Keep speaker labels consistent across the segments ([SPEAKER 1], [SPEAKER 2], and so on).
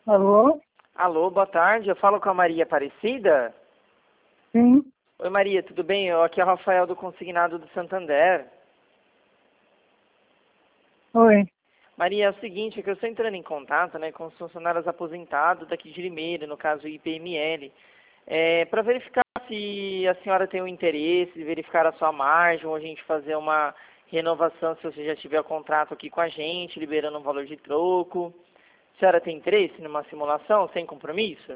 [SPEAKER 1] Alô?
[SPEAKER 2] Alô, boa tarde. Eu falo com a Maria Aparecida.
[SPEAKER 1] Sim.
[SPEAKER 2] Oi, Maria, tudo bem? Aqui é o Rafael do Consignado do Santander.
[SPEAKER 1] Oi.
[SPEAKER 2] Maria, é o seguinte, é que eu estou entrando em contato, né, com os funcionários aposentados daqui de Limeira, no caso IPML, para verificar se a senhora tem um interesse, verificar a sua margem, ou a gente fazer uma renovação se você já tiver contrato aqui com a gente, liberando um valor de troco. A senhora tem interesse numa simulação sem compromisso?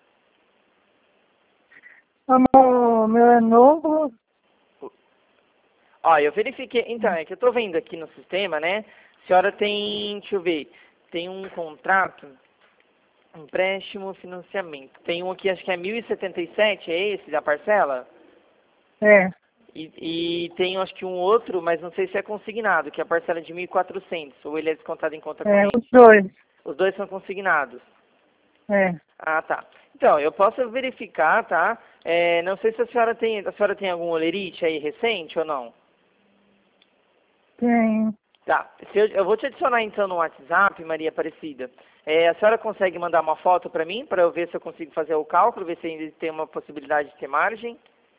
[SPEAKER 1] O meu é novo?
[SPEAKER 2] Ó, eu verifiquei, então, é que eu tô vendo aqui no sistema, né? A senhora tem, deixa eu ver, tem um contrato, empréstimo, financiamento. Tem um aqui, acho que é 1.077, é esse da parcela?
[SPEAKER 1] É.
[SPEAKER 2] E tem, acho que um outro, mas não sei se é consignado, que é a parcela de 1.400, ou ele é descontado em conta
[SPEAKER 1] É,
[SPEAKER 2] corrente.
[SPEAKER 1] os dois.
[SPEAKER 2] Os dois são consignados.
[SPEAKER 1] É.
[SPEAKER 2] Ah, tá. Então, eu posso verificar, tá? Não sei se a senhora tem algum olerite aí recente ou não?
[SPEAKER 1] Tem.
[SPEAKER 2] Tá. Eu vou te adicionar então no WhatsApp, Maria Aparecida. A senhora consegue mandar uma foto para mim, para eu ver se eu consigo fazer o cálculo, ver se ainda tem uma possibilidade de ter margem?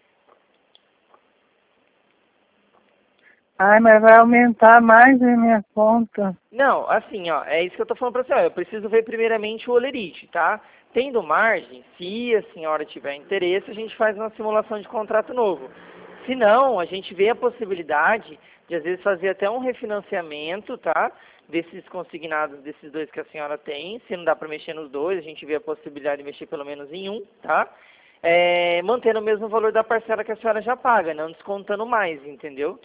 [SPEAKER 1] Ai, mas vai aumentar mais a minha conta.
[SPEAKER 2] Não, assim, ó, é isso que eu tô falando pra senhora. Eu preciso ver primeiramente o olerite, tá? Tendo margem, se a senhora tiver interesse, a gente faz uma simulação de contrato novo. Se não, a gente vê a possibilidade de às vezes fazer até um refinanciamento, tá? Desses consignados, desses dois que a senhora tem. Se não dá para mexer nos dois, a gente vê a possibilidade de mexer pelo menos em um, tá? Mantendo o mesmo valor da parcela que a senhora já paga, não descontando mais, entendeu?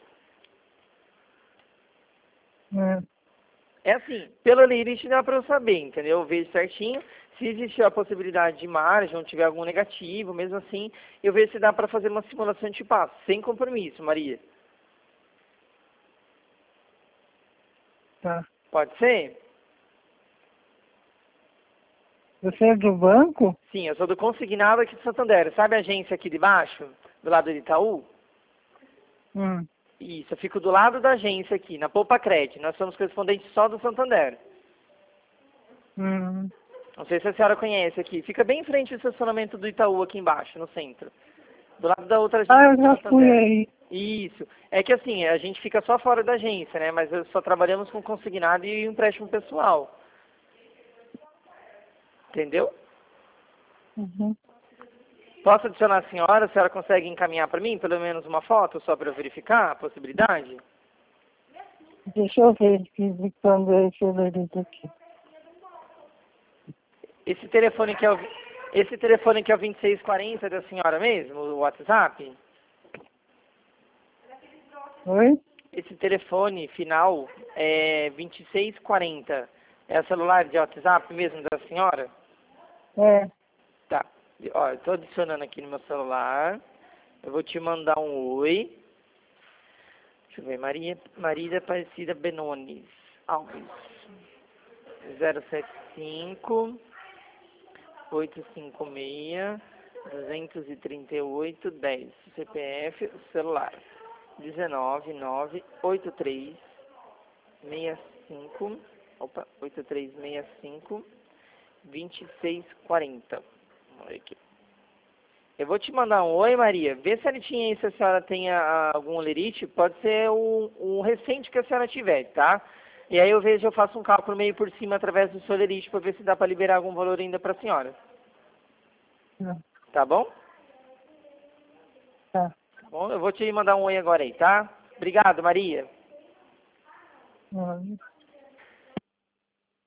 [SPEAKER 1] É.
[SPEAKER 2] É assim, pelo limite dá para eu saber, entendeu? Eu vejo certinho. Se existe a possibilidade de margem, ou tiver algum negativo, mesmo assim, eu vejo se dá para fazer uma simulação de passo, sem compromisso, Maria.
[SPEAKER 1] Tá.
[SPEAKER 2] Pode ser?
[SPEAKER 1] Você é do banco?
[SPEAKER 2] Sim, eu sou do consignado aqui de Santander. Sabe a agência aqui de baixo, do lado do Itaú?
[SPEAKER 1] Hum.
[SPEAKER 2] Isso, eu fico do lado da agência aqui, na Poupa Cred. Nós somos correspondentes só do Santander.
[SPEAKER 1] Hum.
[SPEAKER 2] Não sei se a senhora conhece aqui. Fica bem em frente ao estacionamento do Itaú aqui embaixo, no centro. Do lado da outra
[SPEAKER 1] Ah,
[SPEAKER 2] agência
[SPEAKER 1] eu
[SPEAKER 2] do
[SPEAKER 1] já fui
[SPEAKER 2] Santander.
[SPEAKER 1] aí.
[SPEAKER 2] Isso. É que assim, a gente fica só fora da agência, né? Mas só trabalhamos com consignado e empréstimo pessoal. Entendeu?
[SPEAKER 1] Uhum.
[SPEAKER 2] Posso adicionar a senhora consegue encaminhar para mim pelo menos uma foto só para eu verificar a possibilidade?
[SPEAKER 1] Deixa eu ver de quando é esse olerite aqui.
[SPEAKER 2] Esse telefone que é esse telefone que é o 2640 da senhora mesmo, o WhatsApp?
[SPEAKER 1] Oi?
[SPEAKER 2] Esse telefone final é 2640. É o celular de WhatsApp mesmo da senhora?
[SPEAKER 1] É.
[SPEAKER 2] Tá. Ó, eu tô adicionando aqui no meu celular. Eu vou te mandar um oi. Deixa eu ver, Maria Aparecida Benones Alves. 075 856 238 10. CPF, celular. 1998365. Opa, 8365 2640. Vamos ver aqui. Eu vou te mandar um oi, Maria. Vê certinho aí se a senhora tem algum olerite. Pode ser um recente que a senhora tiver, tá? E aí eu vejo, eu faço um cálculo meio por cima através do seu olerite para ver se dá para liberar algum valor ainda para a senhora.
[SPEAKER 1] Tá.
[SPEAKER 2] Tá bom?
[SPEAKER 1] Tá.
[SPEAKER 2] Tá bom? Eu vou te mandar um oi agora aí, tá? Obrigado, Maria.
[SPEAKER 1] Tá.